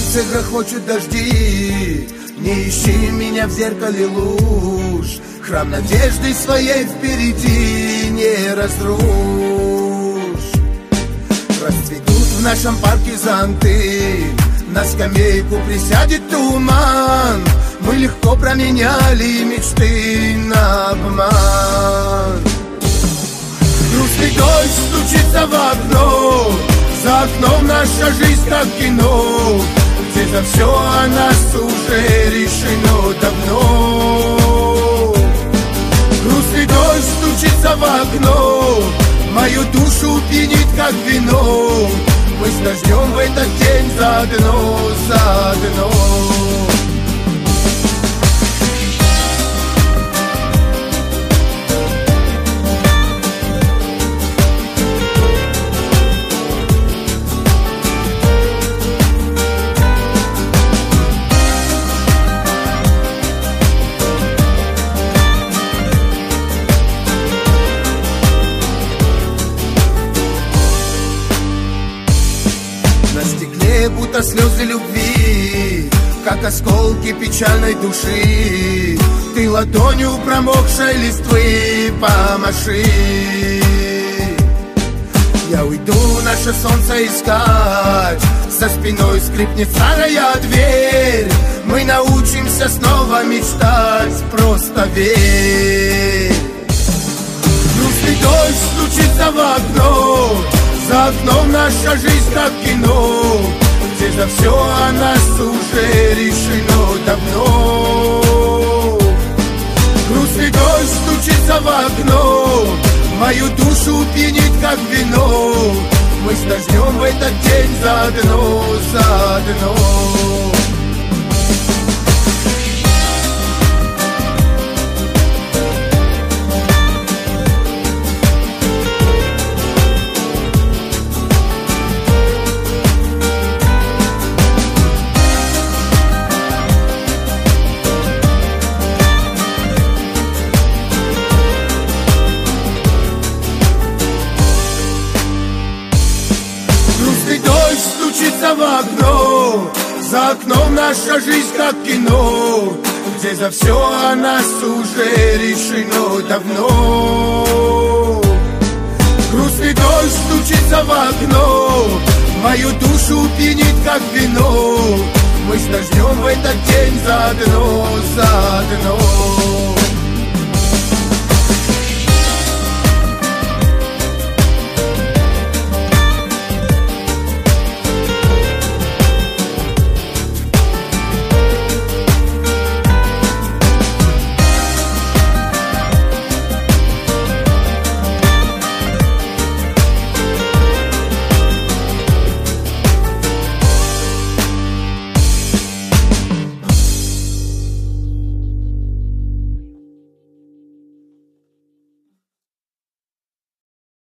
сердце грохочут дожди, не ищи меня в зеркале луж. Храм надежды своей впереди не разрушь. Расцветут в нашем парке зонты, на скамейку присядет туман. Мы легко променяли мечты на обман. Грустный дождь стучится в окно, за окном наша жизнь как кино, где за все о нас уже решено давно. Грустный дождь стучится в окно, мою душу пьянит как вино. Мы с дождем в этот день заодно, заодно. На стекле будто слезы любви, как осколки печальной души. Ты ладонью промокшей листвы помаши. Я уйду наше солнце искать, за спиной скрипнет старая дверь. Мы научимся снова мечтать, просто верь. Грустный дождь стучится в окно, за окном наша жизнь как кино, где за все о нас уже решено давно. Грустный дождь стучится в окно, мою душу пьянит как вино. Мы с дождем в этот день заодно, заодно. Дождь стучится в окно, за окном наша жизнь как кино, где за все о нас уже решено давно. Грустный дождь стучится в окно, мою душу пьянит как вино. Мы с дождем в этот день заодно, заодно.